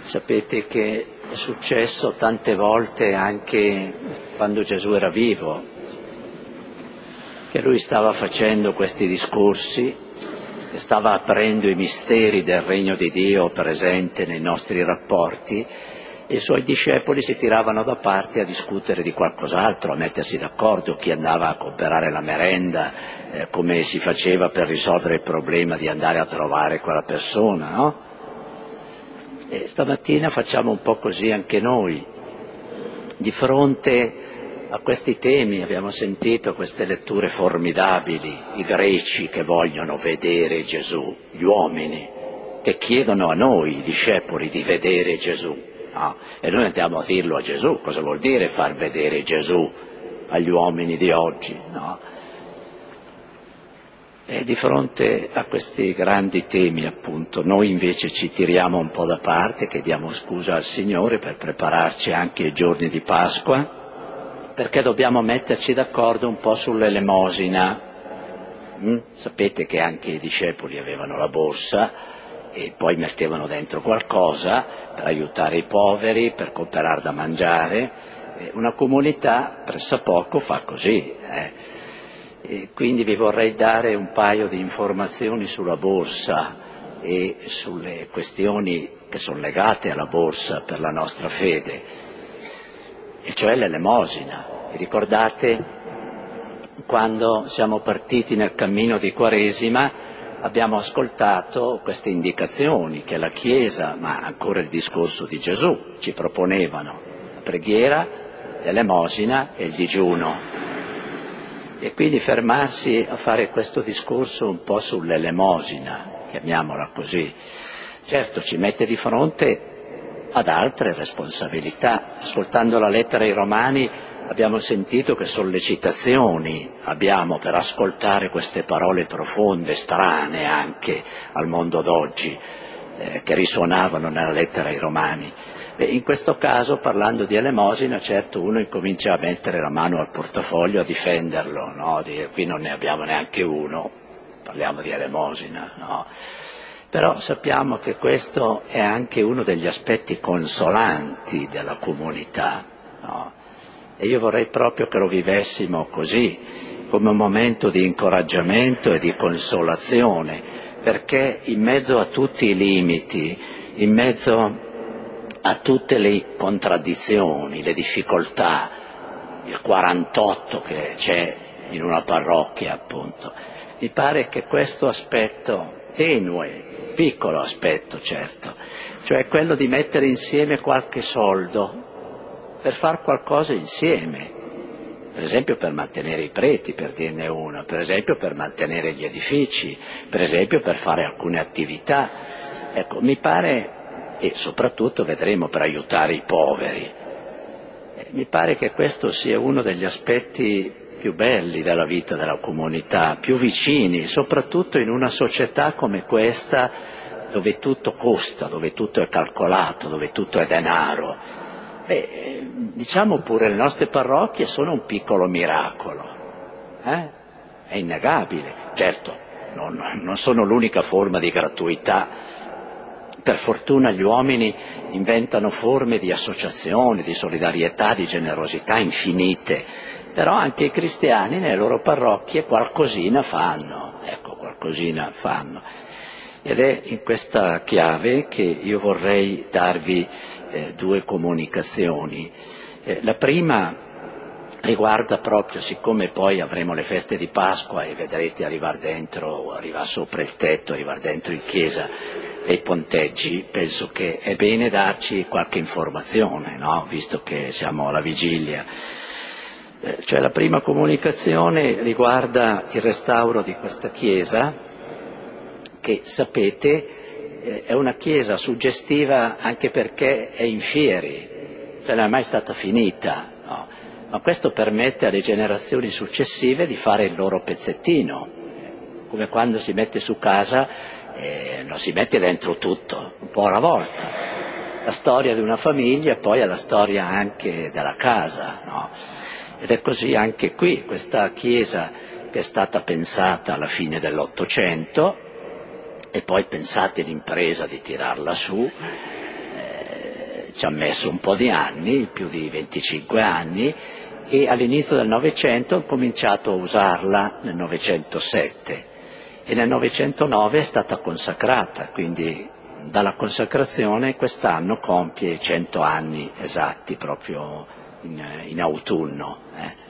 Sapete che è successo tante volte anche quando Gesù era vivo, che lui stava facendo questi discorsi e stava aprendo i misteri del regno di Dio presente nei nostri rapporti, e i suoi discepoli si tiravano da parte a discutere di qualcos'altro, a mettersi d'accordo, chi andava a comprare la merenda, come si faceva per risolvere il problema di andare a trovare quella persona, no? E stamattina facciamo un po' così anche noi. Di fronte a questi temi abbiamo sentito queste letture formidabili, i greci che vogliono vedere Gesù, gli uomini che chiedono a noi, i discepoli, di vedere Gesù. No? E noi andiamo a dirlo a Gesù, cosa vuol dire far vedere Gesù agli uomini di oggi? No? E di fronte a questi grandi temi, appunto, noi invece ci tiriamo un po' da parte, chiediamo scusa al Signore per prepararci anche ai giorni di Pasqua, perché dobbiamo metterci d'accordo un po' sull'elemosina. Sapete che anche i discepoli avevano la borsa e poi mettevano dentro qualcosa per aiutare i poveri, per comprare da mangiare. Una comunità pressappoco fa così. E quindi vi vorrei dare un paio di informazioni sulla borsa e sulle questioni che sono legate alla borsa per la nostra fede, e cioè l'elemosina. Vi ricordate quando siamo partiti nel cammino di Quaresima? Abbiamo ascoltato queste indicazioni che la Chiesa, ma ancora il discorso di Gesù, ci proponevano: la preghiera, l'elemosina e il digiuno. E quindi fermarsi a fare questo discorso un po' sull'elemosina, chiamiamola così, certo ci mette di fronte ad altre responsabilità. Ascoltando la lettera ai Romani abbiamo sentito che sollecitazioni abbiamo per ascoltare queste parole profonde, strane anche al mondo d'oggi, che risuonavano nella lettera ai Romani. In questo caso, parlando di elemosina, certo uno incomincia a mettere la mano al portafoglio, a difenderlo, no? Dire, qui non ne abbiamo neanche uno, parliamo di elemosina, no? Però sappiamo che questo è anche uno degli aspetti consolanti della comunità, no? E io vorrei proprio che lo vivessimo così, come un momento di incoraggiamento e di consolazione, perché in mezzo a tutti i limiti, in mezzo a tutte le contraddizioni, le difficoltà, il 48 che c'è in una parrocchia, appunto, mi pare che questo aspetto tenue, piccolo aspetto certo, cioè quello di mettere insieme qualche soldo per far qualcosa insieme, per esempio per mantenere i preti, per dirne una, per esempio per mantenere gli edifici, per esempio per fare alcune attività. Ecco, mi pare, e soprattutto vedremo per aiutare i poveri, mi pare che questo sia uno degli aspetti più belli della vita della comunità, più vicini, soprattutto in una società come questa, dove tutto costa, dove tutto è calcolato, dove tutto è denaro. Diciamo pure le nostre parrocchie sono un piccolo miracolo, è innegabile. Certo, non sono l'unica forma di gratuità. Per fortuna gli uomini inventano forme di associazione, di solidarietà, di generosità infinite, però anche i cristiani nelle loro parrocchie qualcosina fanno, qualcosina fanno. Ed è in questa chiave che io vorrei darvi due comunicazioni. La prima riguarda proprio, siccome poi avremo le feste di Pasqua e vedrete arrivare sopra il tetto, arrivare dentro in chiesa e i ponteggi, penso che è bene darci qualche informazione, no? Visto che siamo alla vigilia. Cioè la prima comunicazione riguarda il restauro di questa chiesa, che sapete è una chiesa suggestiva anche perché è in fieri, cioè non è mai stata finita, no? Ma questo permette alle generazioni successive di fare il loro pezzettino, come quando si mette su casa, non si mette dentro tutto, un po' alla volta. La storia di una famiglia poi è la storia anche della casa, no? Ed è così anche qui, questa chiesa che è stata pensata alla fine dell'Ottocento, e poi pensate l'impresa di tirarla su, ci ha messo un po' di anni, più di 25 anni, e all'inizio del Novecento ho cominciato a usarla nel 907 e nel 909 è stata consacrata, quindi dalla consacrazione quest'anno compie 100 anni esatti, proprio in autunno.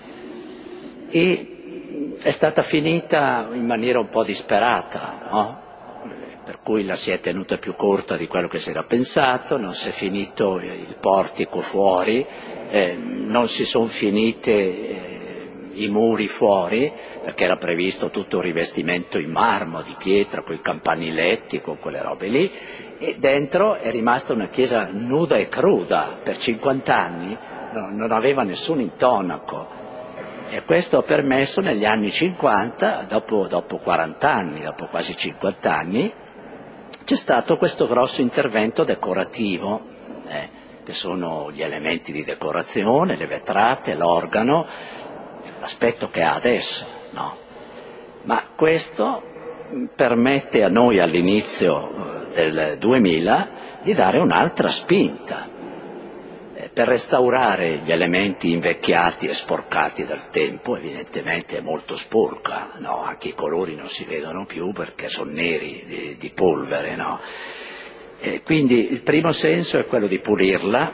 E è stata finita in maniera un po' disperata, no? Per cui la si è tenuta più corta di quello che si era pensato, non si è finito il portico fuori, non si sono finite i muri fuori, perché era previsto tutto un rivestimento in marmo, di pietra, con i campaniletti, con quelle robe lì, e dentro è rimasta una chiesa nuda e cruda, per 50 anni non aveva nessun intonaco. E questo ha permesso negli anni 50, dopo 40 anni, dopo quasi 50 anni, c'è stato questo grosso intervento decorativo, che sono gli elementi di decorazione, le vetrate, l'organo, l'aspetto che ha adesso, no? Ma questo permette a noi all'inizio del 2000 di dare un'altra spinta per restaurare gli elementi invecchiati e sporcati dal tempo. Evidentemente è molto sporca, no? Anche i colori non si vedono più perché sono neri di polvere, no? Quindi il primo senso è quello di pulirla.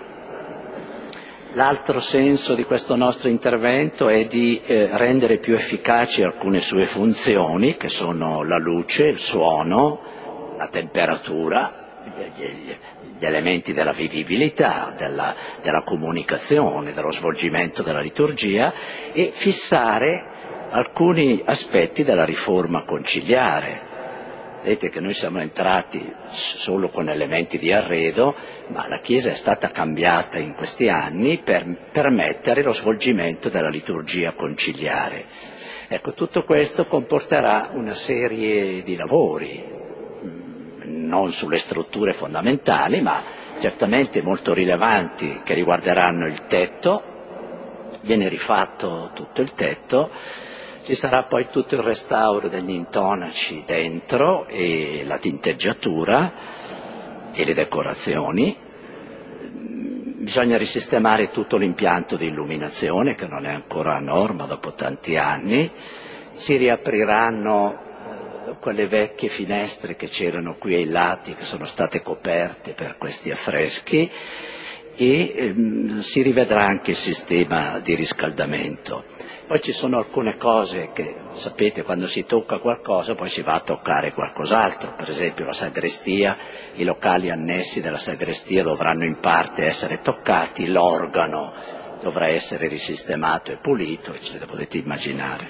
L'altro senso di questo nostro intervento è di rendere più efficaci alcune sue funzioni, che sono la luce, il suono, la temperatura, gli elementi della vivibilità, della comunicazione, dello svolgimento della liturgia, e fissare alcuni aspetti della riforma conciliare. Vedete che noi siamo entrati solo con elementi di arredo, ma la Chiesa è stata cambiata in questi anni per permettere lo svolgimento della liturgia conciliare. Ecco, tutto questo comporterà una serie di lavori, non sulle strutture fondamentali, ma certamente molto rilevanti, che riguarderanno il tetto. Viene rifatto tutto il tetto, ci sarà poi tutto il restauro degli intonaci dentro e la tinteggiatura e le decorazioni. Bisogna risistemare tutto l'impianto di illuminazione, che non è ancora a norma dopo tanti anni. Si riapriranno quelle vecchie finestre che c'erano qui ai lati, che sono state coperte per questi affreschi, e si rivedrà anche il sistema di riscaldamento. Poi ci sono alcune cose che, sapete, quando si tocca qualcosa poi si va a toccare qualcos'altro. Per esempio la sagrestia, i locali annessi della sagrestia dovranno in parte essere toccati, l'organo dovrà essere risistemato e pulito, ce le potete immaginare.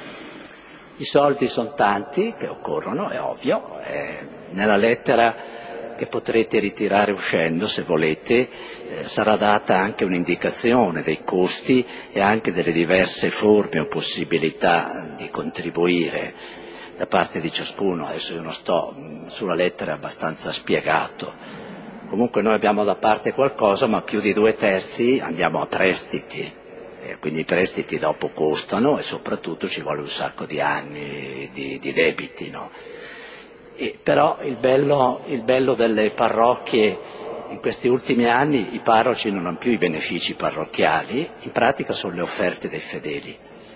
I soldi sono tanti che occorrono, è ovvio. Nella lettera che potrete ritirare uscendo, se volete, sarà data anche un'indicazione dei costi e anche delle diverse forme o possibilità di contribuire da parte di ciascuno. Adesso io non sto sulla lettera, è abbastanza spiegato. Comunque noi abbiamo da parte qualcosa, ma più di 2/3 andiamo a prestiti. Quindi i prestiti dopo costano e soprattutto ci vuole un sacco di anni di debiti, no? Però il bello delle parrocchie in questi ultimi anni, i parroci non hanno più i benefici parrocchiali, in pratica sono le offerte dei fedeli.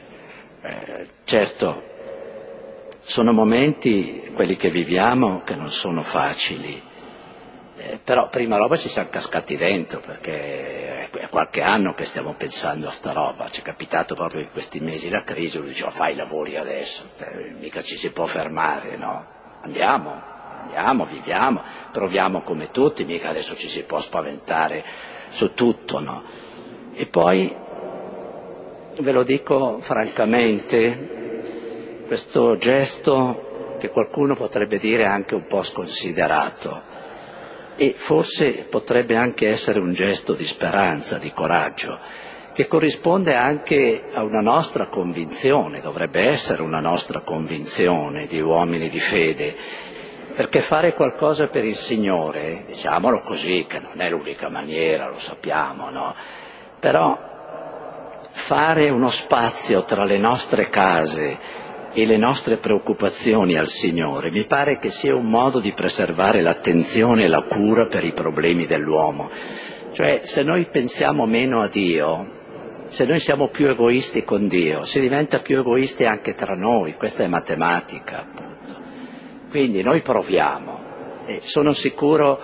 Certo, sono momenti, quelli che viviamo, che non sono facili, però prima roba ci siamo cascati dentro, perché è qualche anno che stiamo pensando a sta roba. Ci è capitato proprio in questi mesi la crisi, lui diceva fai i lavori adesso, mica ci si può fermare, no? Andiamo, viviamo, proviamo come tutti, mica adesso ci si può spaventare su tutto, no? E poi, ve lo dico francamente, questo gesto che qualcuno potrebbe dire anche un po' sconsiderato, e forse potrebbe anche essere un gesto di speranza, di coraggio, che corrisponde anche a una nostra convinzione, dovrebbe essere una nostra convinzione di uomini di fede, perché fare qualcosa per il Signore, diciamolo così, che non è l'unica maniera, lo sappiamo, no? Però fare uno spazio tra le nostre case e le nostre preoccupazioni al Signore mi pare che sia un modo di preservare l'attenzione e la cura per i problemi dell'uomo. Cioè, se noi pensiamo meno a Dio, se noi siamo più egoisti con Dio, si diventa più egoisti anche tra noi, questa è matematica, appunto. Quindi noi proviamo e sono sicuro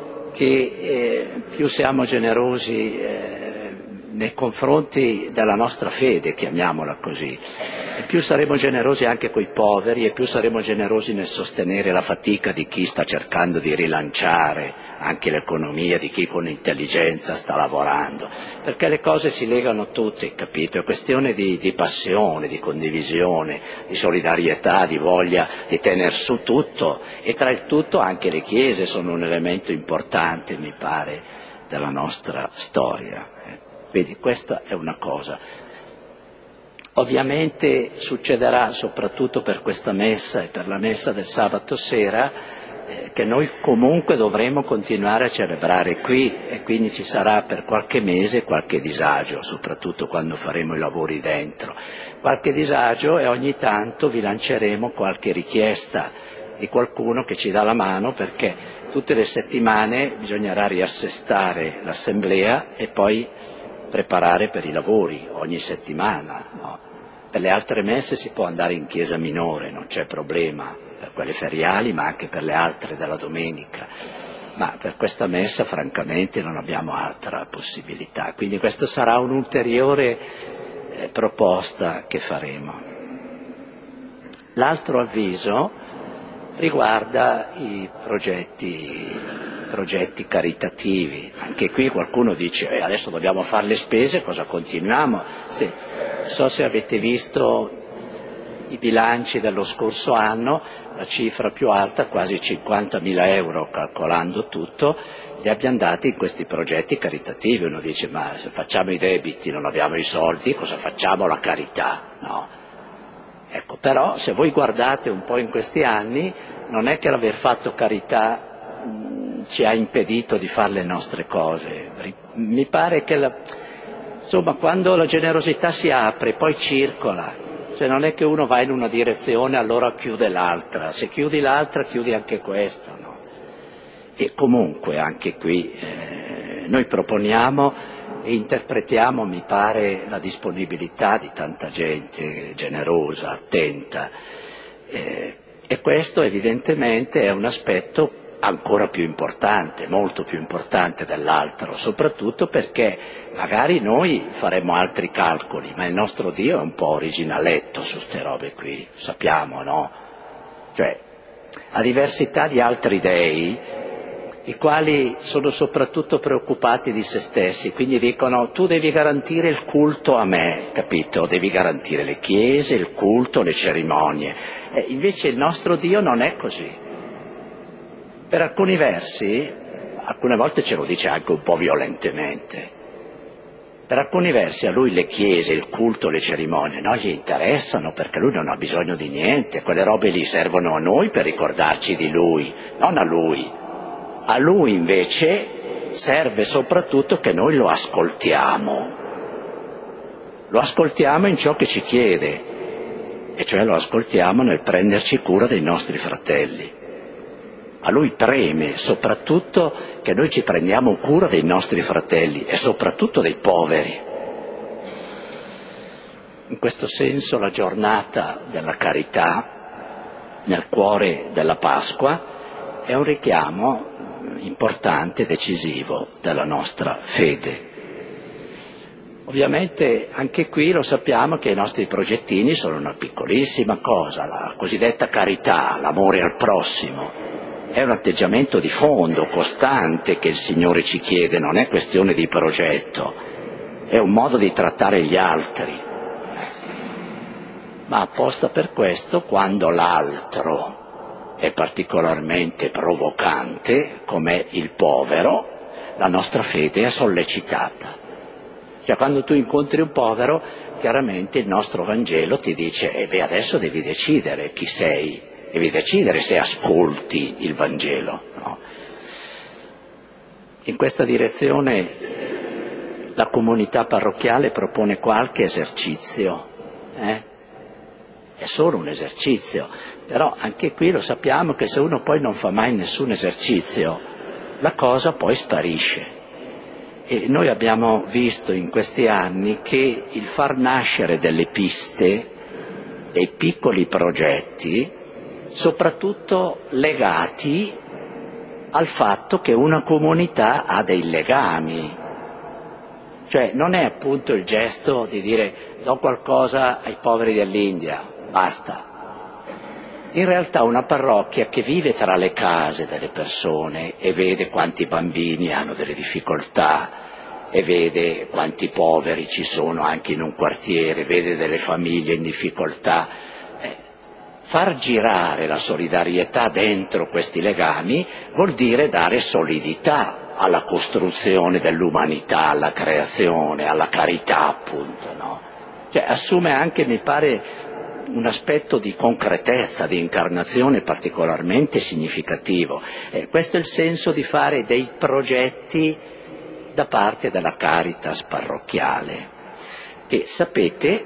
che più siamo generosi nei confronti della nostra fede, chiamiamola così, e più saremo generosi anche coi poveri e più saremo generosi nel sostenere la fatica di chi sta cercando di rilanciare anche l'economia, di chi con intelligenza sta lavorando, perché le cose si legano tutte, capito? È questione di passione, di condivisione, di solidarietà, di voglia di tener su tutto, e tra il tutto anche le chiese sono un elemento importante, mi pare, della nostra storia. Quindi questa è una cosa. Ovviamente succederà, soprattutto per questa messa e per la messa del sabato sera, che noi comunque dovremo continuare a celebrare qui, e quindi ci sarà per qualche mese qualche disagio, soprattutto quando faremo i lavori dentro. Qualche disagio, e ogni tanto vi lanceremo qualche richiesta di qualcuno che ci dà la mano, perché tutte le settimane bisognerà riassestare l'assemblea e poi preparare per i lavori ogni settimana, no? Per le altre messe si può andare in chiesa minore, non c'è problema, per quelle feriali ma anche per le altre della domenica, ma per questa messa francamente non abbiamo altra possibilità, quindi questa sarà un'ulteriore proposta che faremo. L'altro avviso riguarda i progetti caritativi. Anche qui qualcuno dice adesso dobbiamo fare le spese, cosa continuiamo? Sì. Non so se avete visto i bilanci dello scorso anno, la cifra più alta, quasi 50.000 euro calcolando tutto, li abbiamo dati in questi progetti caritativi. Uno dice ma se facciamo i debiti non abbiamo i soldi, cosa facciamo la carità? No. Ecco, però se voi guardate un po' in questi anni, non è che l'aver fatto carità ci ha impedito di fare le nostre cose. Mi pare che insomma, quando la generosità si apre poi circola, cioè non è che uno va in una direzione e allora chiude l'altra, se chiudi l'altra chiudi anche questa, no? E comunque anche qui noi proponiamo e interpretiamo, mi pare, la disponibilità di tanta gente generosa, attenta, e questo evidentemente è un aspetto ancora più importante, molto più importante dell'altro, soprattutto perché magari noi faremo altri calcoli, ma il nostro Dio è un po' originaletto su ste robe qui, sappiamo, no? Cioè, a diversità di altri dei, i quali sono soprattutto preoccupati di se stessi, quindi dicono tu devi garantire il culto a me, capito? Devi garantire le chiese, il culto, le cerimonie. Invece il nostro Dio non è così. Per alcuni versi, alcune volte ce lo dice anche un po' violentemente, per alcuni versi a lui le chiese, il culto, le cerimonie non gli interessano, perché lui non ha bisogno di niente, quelle robe lì servono a noi per ricordarci di lui, non a lui. A lui invece serve soprattutto che noi lo ascoltiamo in ciò che ci chiede, e cioè lo ascoltiamo nel prenderci cura dei nostri fratelli. A lui preme soprattutto che noi ci prendiamo cura dei nostri fratelli e soprattutto dei poveri. In questo senso la giornata della carità nel cuore della Pasqua è un richiamo importante, decisivo della nostra fede. Ovviamente anche qui lo sappiamo che i nostri progettini sono una piccolissima cosa, la cosiddetta carità, l'amore al prossimo. È un atteggiamento di fondo, costante, che il Signore ci chiede, non è questione di progetto, è un modo di trattare gli altri. Ma apposta per questo, quando l'altro è particolarmente provocante, come il povero, la nostra fede è sollecitata. Cioè quando tu incontri un povero, chiaramente il nostro Vangelo ti dice adesso devi decidere chi sei. Devi decidere se ascolti il Vangelo, no? In questa direzione la comunità parrocchiale propone qualche esercizio, È solo un esercizio, però anche qui lo sappiamo che se uno poi non fa mai nessun esercizio, la cosa poi sparisce. E noi abbiamo visto in questi anni che il far nascere delle piste, dei piccoli progetti, soprattutto legati al fatto che una comunità ha dei legami. Cioè non è appunto il gesto di dire do qualcosa ai poveri dell'India, basta. In realtà una parrocchia che vive tra le case delle persone e vede quanti bambini hanno delle difficoltà e vede quanti poveri ci sono anche in un quartiere, vede delle famiglie in difficoltà, far girare la solidarietà dentro questi legami vuol dire dare solidità alla costruzione dell'umanità, alla creazione, alla carità appunto, no? Cioè assume anche, mi pare, un aspetto di concretezza, di incarnazione particolarmente significativo. Questo è il senso di fare dei progetti da parte della Caritas parrocchiale, che sapete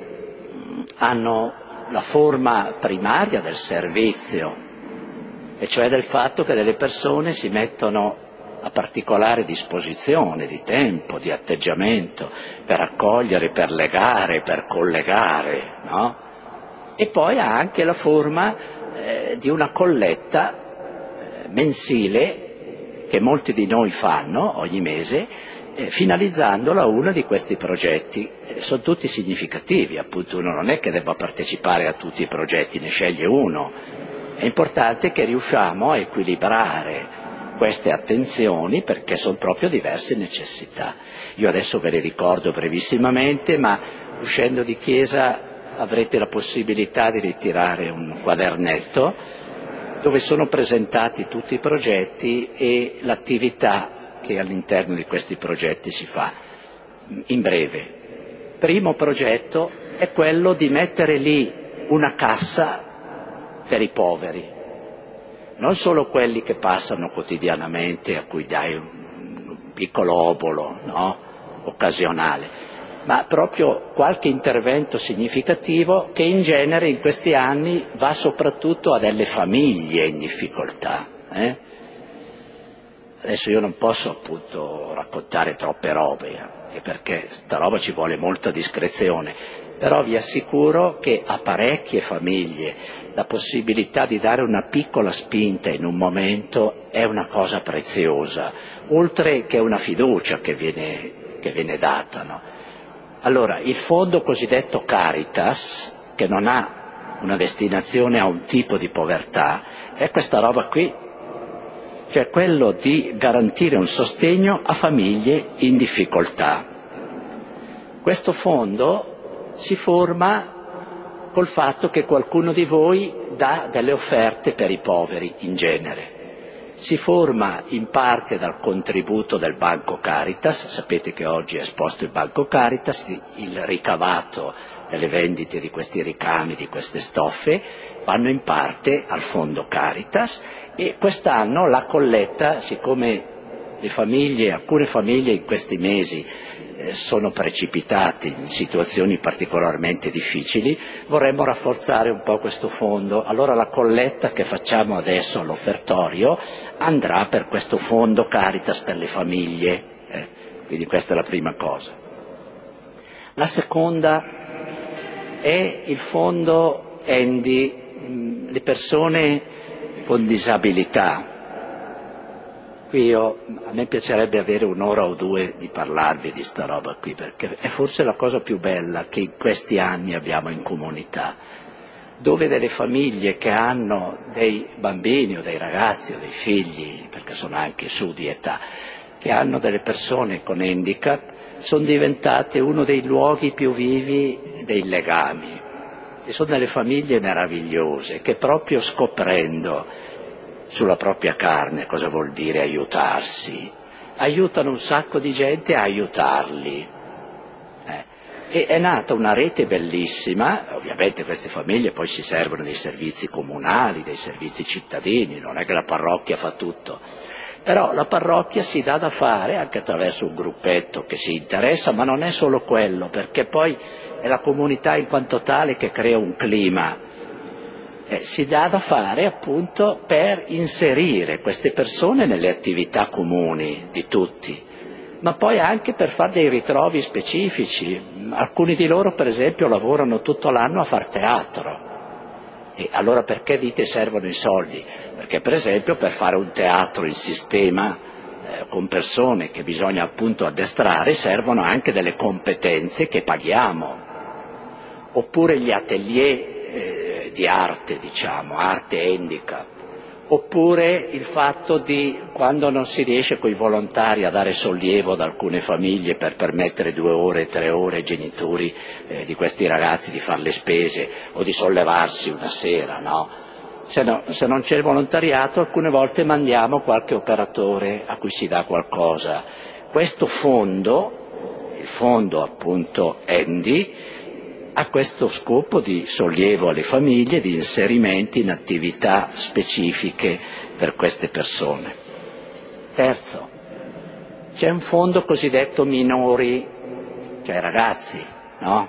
hanno la forma primaria del servizio, e cioè del fatto che delle persone si mettono a particolare disposizione di tempo, di atteggiamento, per accogliere, per legare, per collegare, no? E poi ha anche la forma di una colletta mensile che molti di noi fanno ogni mese, finalizzandola a uno di questi progetti. Sono tutti significativi, appunto uno non è che debba partecipare a tutti i progetti, ne sceglie uno. È importante che riusciamo a equilibrare queste attenzioni perché sono proprio diverse necessità. Io adesso ve le ricordo brevissimamente, ma uscendo di chiesa avrete la possibilità di ritirare un quadernetto dove sono presentati tutti i progetti e l'attività che all'interno di questi progetti si fa. In breve, primo progetto è quello di mettere lì una cassa per i poveri, non solo quelli che passano quotidianamente a cui dai un piccolo obolo, no? Occasionale, ma proprio qualche intervento significativo che in genere in questi anni va soprattutto a delle famiglie in difficoltà. Adesso io non posso appunto raccontare troppe robe, anche perché sta roba ci vuole molta discrezione, però vi assicuro che a parecchie famiglie la possibilità di dare una piccola spinta in un momento è una cosa preziosa, oltre che una fiducia che viene data, no? Allora, il fondo cosiddetto Caritas, che non ha una destinazione a un tipo di povertà, è questa roba qui, cioè quello di garantire un sostegno a famiglie in difficoltà. Questo fondo si forma col fatto che qualcuno di voi dà delle offerte per i poveri in genere. Si forma in parte dal contributo del Banco Caritas, sapete che oggi è esposto il Banco Caritas, il ricavato delle vendite di questi ricami, di queste stoffe, vanno in parte al Fondo Caritas e quest'anno la colletta, siccome alcune famiglie in questi mesi sono precipitate in situazioni particolarmente difficili, vorremmo rafforzare un po' questo fondo. Allora la colletta che facciamo adesso all'offertorio andrà per questo fondo Caritas per le famiglie. Quindi questa è la prima cosa. La seconda è il fondo ENDI, le persone con disabilità. Qui a me piacerebbe avere un'ora o due di parlarvi di sta roba qui, perché è forse la cosa più bella che in questi anni abbiamo in comunità, dove delle famiglie che hanno dei bambini o dei ragazzi o dei figli, perché sono anche su di età, che hanno delle persone con handicap, sono diventate uno dei luoghi più vivi dei legami. E sono delle famiglie meravigliose che proprio scoprendo sulla propria carne cosa vuol dire aiutarsi, aiutano un sacco di gente a aiutarli. E è nata una rete bellissima, ovviamente queste famiglie poi si servono dei servizi comunali, dei servizi cittadini, non è che la parrocchia fa tutto, però la parrocchia si dà da fare anche attraverso un gruppetto che si interessa, ma non è solo quello, perché poi è la comunità in quanto tale che crea un clima. Si dà da fare appunto per inserire queste persone nelle attività comuni di tutti, ma poi anche per fare dei ritrovi specifici. Alcuni di loro, per esempio, lavorano tutto l'anno a far teatro. E allora perché dite servono i soldi? Perché, per esempio, per fare un teatro in sistema, con persone che bisogna appunto addestrare, servono anche delle competenze che paghiamo. Oppure gli atelier di arte, diciamo, arte handicap. Oppure il fatto di, quando non si riesce coi volontari a dare sollievo ad alcune famiglie per permettere 2 ore, 3 ore ai genitori di questi ragazzi di fare le spese o di sollevarsi una sera, no? Se non c'è il volontariato, alcune volte mandiamo qualche operatore a cui si dà qualcosa. Questo fondo, il fondo appunto Handy, ha questo scopo di sollievo alle famiglie, di inserimento in attività specifiche per queste persone. Terzo, c'è un fondo cosiddetto minori, cioè ragazzi, no?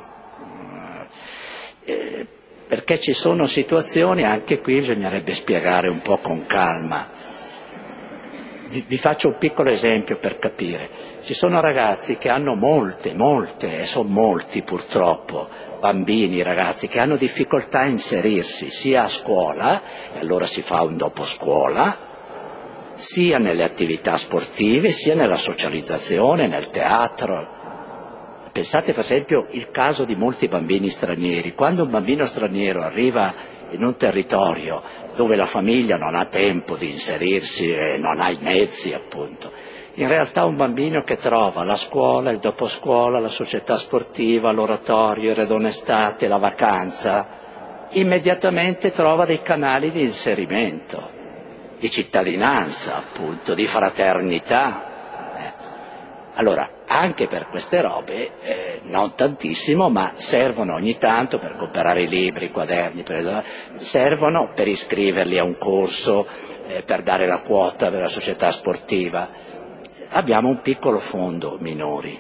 Perché ci sono situazioni, anche qui bisognerebbe spiegare un po' con calma. Vi faccio un piccolo esempio per capire. Ci sono ragazzi che hanno molte, e sono molti purtroppo, bambini, ragazzi, che hanno difficoltà a inserirsi sia a scuola, e allora si fa un doposcuola, sia nelle attività sportive, sia nella socializzazione, nel teatro. Pensate per esempio il caso di molti bambini stranieri. Quando un bambino straniero arriva in un territorio dove la famiglia non ha tempo di inserirsi e non ha i mezzi, appunto, in realtà un bambino che trova la scuola, il doposcuola, la società sportiva, l'oratorio, il redone estate, la vacanza, immediatamente trova dei canali di inserimento, di cittadinanza, appunto, di fraternità. Allora, anche per queste robe, non tantissimo, ma servono ogni tanto per comprare i libri, i quaderni, servono per iscriverli a un corso, per dare la quota per la società sportiva. Abbiamo un piccolo fondo minori.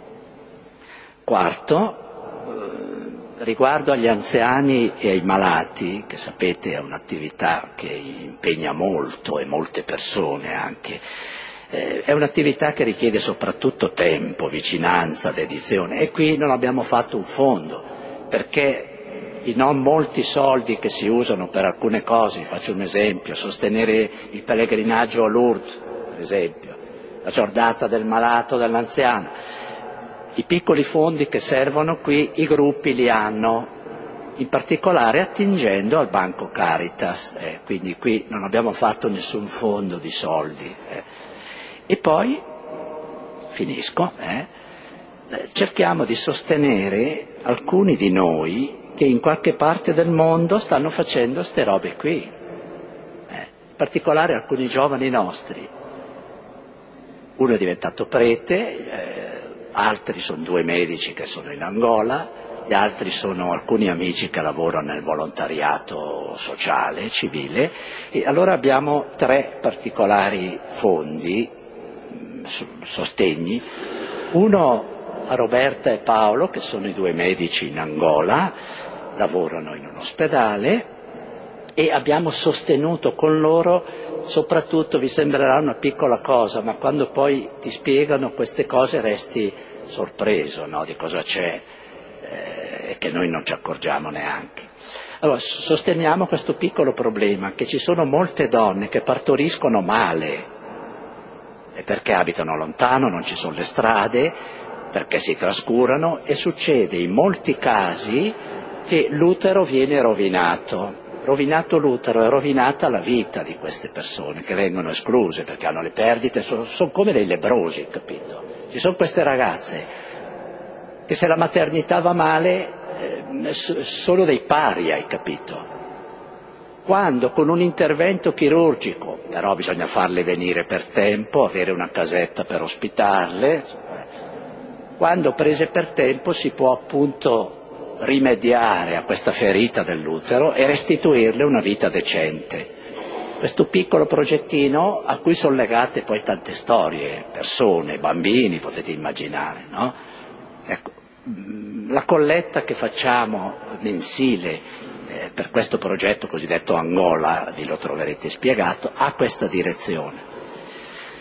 Quarto, riguardo agli anziani e ai malati, che sapete è un'attività che impegna molto e molte persone anche, è un'attività che richiede soprattutto tempo, vicinanza, dedizione, e qui non abbiamo fatto un fondo, perché i non molti soldi che si usano per alcune cose, faccio un esempio, sostenere il pellegrinaggio a Lourdes, per esempio, la giornata del malato, dell'anziano, i piccoli fondi che servono qui i gruppi li hanno, in particolare attingendo al Banco Caritas, quindi qui non abbiamo fatto nessun fondo di soldi. E poi, finisco, cerchiamo di sostenere alcuni di noi che in qualche parte del mondo stanno facendo ste robe qui, in particolare alcuni giovani nostri. Uno è diventato prete, altri sono 2 medici che sono in Angola, gli altri sono alcuni amici che lavorano nel volontariato sociale, civile, e allora abbiamo 3 particolari fondi, sostegni, uno a Roberta e Paolo, che sono i 2 medici in Angola, lavorano in un ospedale, e abbiamo sostenuto con loro, soprattutto vi sembrerà una piccola cosa, ma quando poi ti spiegano queste cose resti sorpreso, no, di cosa c'è e che noi non ci accorgiamo neanche. Allora, sosteniamo questo piccolo problema, che ci sono molte donne che partoriscono male, perché abitano lontano, non ci sono le strade, perché si trascurano, e succede in molti casi che l'utero viene rovinato. Rovinato l'utero è rovinata la vita di queste persone che vengono escluse perché hanno le perdite, sono come dei lebbrosi, capito? Ci sono queste ragazze che se la maternità va male sono dei paria, hai capito? Quando con un intervento chirurgico, però bisogna farle venire per tempo, avere una casetta per ospitarle, quando prese per tempo si può appunto rimediare a questa ferita dell'utero e restituirle una vita decente. Questo piccolo progettino a cui sono legate poi tante storie, persone, bambini, potete immaginare, no? Ecco, la colletta che facciamo mensile per questo progetto cosiddetto Angola, vi lo troverete spiegato, ha questa direzione.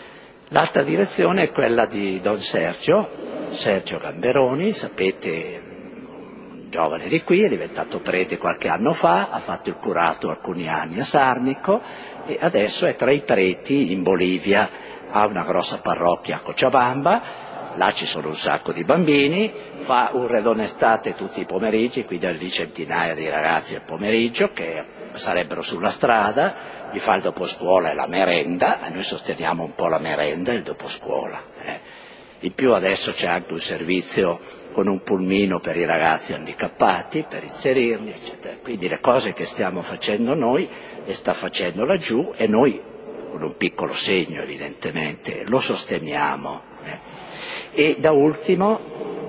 L'altra direzione è quella di Don Sergio Gamberoni, sapete, un giovane di qui, è diventato prete qualche anno fa, ha fatto il curato alcuni anni a Sarnico e adesso è tra i preti in Bolivia, ha una grossa parrocchia a Cochabamba. Là ci sono un sacco di bambini, fa un redone estate tutti i pomeriggi, qui da lì centinaia di ragazzi al pomeriggio che sarebbero sulla strada, gli fa il doposcuola e la merenda, e noi sosteniamo un po' la merenda e il doposcuola. In più adesso c'è anche un servizio con un pulmino per i ragazzi handicappati, per inserirli, eccetera. Quindi le cose che stiamo facendo noi le sta facendo laggiù e noi, con un piccolo segno evidentemente, lo sosteniamo. E da ultimo,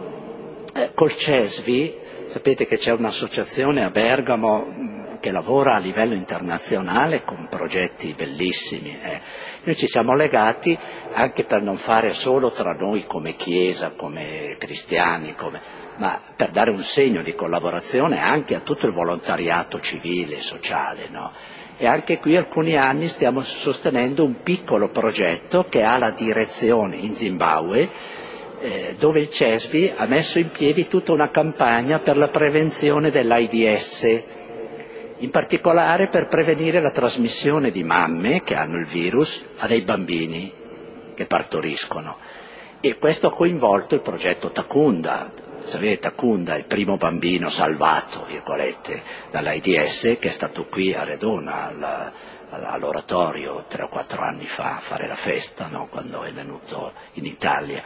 col CESVI, sapete che c'è un'associazione a Bergamo che lavora a livello internazionale con progetti bellissimi. Noi ci siamo legati anche per non fare solo tra noi come Chiesa, come cristiani, ma per dare un segno di collaborazione anche a tutto il volontariato civile e sociale, no? E anche qui alcuni anni stiamo sostenendo un piccolo progetto che ha la direzione in Zimbabwe, dove il CESVI ha messo in piedi tutta una campagna per la prevenzione dell'AIDS, in particolare per prevenire la trasmissione di mamme che hanno il virus a dei bambini che partoriscono. E questo ha coinvolto il progetto Takunda. Sapete, Takunda è il primo bambino salvato, virgolette, dall'AIDS, che è stato qui a Redona, all'oratorio 3 o 4 anni fa a fare la festa, no? Quando è venuto in Italia.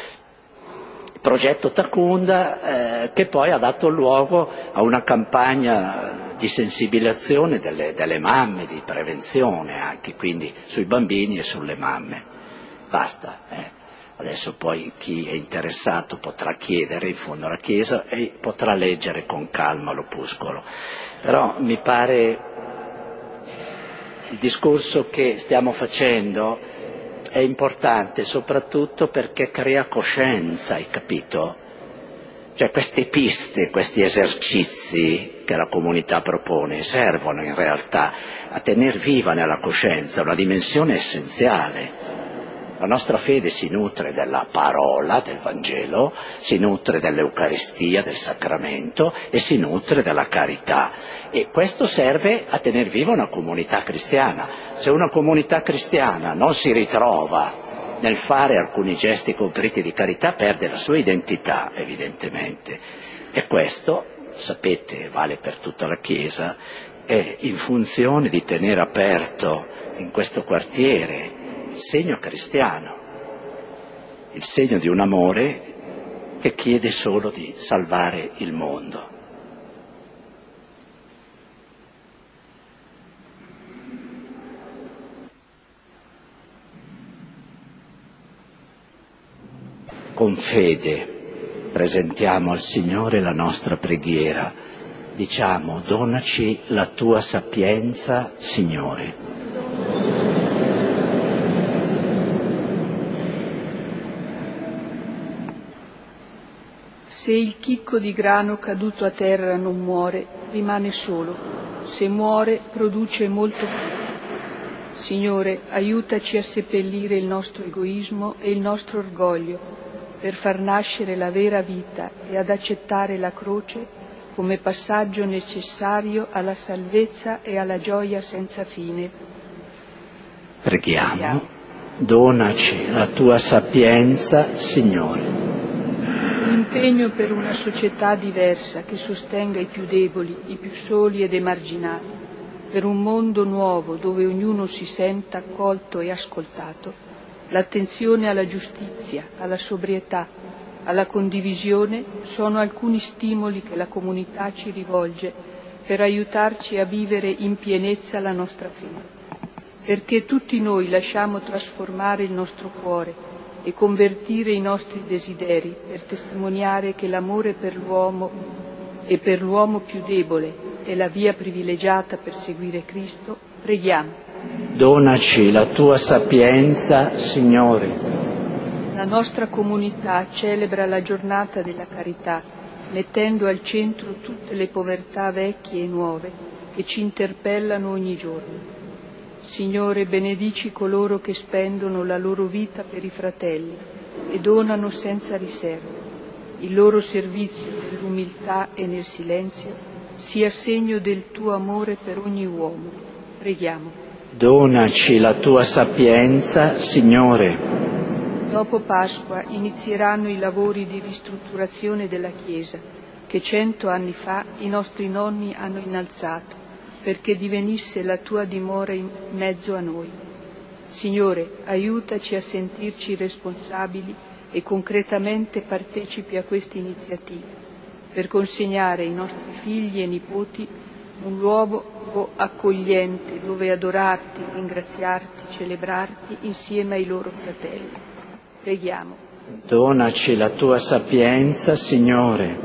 Il progetto Takunda che poi ha dato luogo a una campagna di sensibilizzazione delle mamme, di prevenzione anche, quindi sui bambini e sulle mamme. Basta. Adesso poi chi è interessato potrà chiedere in fondo alla Chiesa e potrà leggere con calma l'opuscolo. Però mi pare il discorso che stiamo facendo è importante soprattutto perché crea coscienza, hai capito? Cioè queste piste, questi esercizi che la comunità propone servono in realtà a tener viva nella coscienza una dimensione essenziale. La nostra fede si nutre della parola, del Vangelo, si nutre dell'Eucaristia, del sacramento e si nutre della carità. E questo serve a tener viva una comunità cristiana. Se una comunità cristiana non si ritrova nel fare alcuni gesti concreti di carità, perde la sua identità, evidentemente. E questo, sapete, vale per tutta la Chiesa, è in funzione di tenere aperto in questo quartiere il segno cristiano, il segno di un amore che chiede solo di salvare il mondo. Con fede presentiamo al Signore la nostra preghiera, diciamo: donaci la tua sapienza, Signore. Se il chicco di grano caduto a terra non muore, rimane solo. Se muore, produce molto più. Signore, aiutaci a seppellire il nostro egoismo e il nostro orgoglio, per far nascere la vera vita e ad accettare la croce come passaggio necessario alla salvezza e alla gioia senza fine. Preghiamo. Donaci la tua sapienza, Signore. Impegno per una società diversa che sostenga i più deboli, i più soli ed emarginati, per un mondo nuovo dove ognuno si senta accolto e ascoltato, l'attenzione alla giustizia, alla sobrietà, alla condivisione sono alcuni stimoli che la comunità ci rivolge per aiutarci a vivere in pienezza la nostra fede, perché tutti noi lasciamo trasformare il nostro cuore e convertire i nostri desideri per testimoniare che l'amore per l'uomo e per l'uomo più debole è la via privilegiata per seguire Cristo, preghiamo. Donaci la tua sapienza, Signore. La nostra comunità celebra la giornata della carità, mettendo al centro tutte le povertà vecchie e nuove che ci interpellano ogni giorno. Signore, benedici coloro che spendono la loro vita per i fratelli e donano senza riserve. Il loro servizio nell'umiltà e nel silenzio sia segno del tuo amore per ogni uomo. Preghiamo. Donaci la tua sapienza, Signore. Dopo Pasqua inizieranno i lavori di ristrutturazione della Chiesa che 100 anni fa i nostri nonni hanno innalzato perché divenisse la tua dimora in mezzo a noi. Signore, aiutaci a sentirci responsabili e concretamente partecipi a queste iniziative per consegnare ai nostri figli e nipoti un luogo accogliente dove adorarti, ringraziarti, celebrarti insieme ai loro fratelli. Preghiamo. Donaci la tua sapienza, Signore.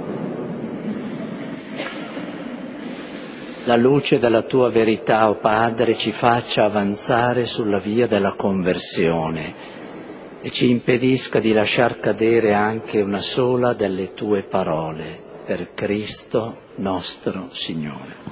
La luce della tua verità, o Padre, ci faccia avanzare sulla via della conversione e ci impedisca di lasciar cadere anche una sola delle tue parole, per Cristo nostro Signore.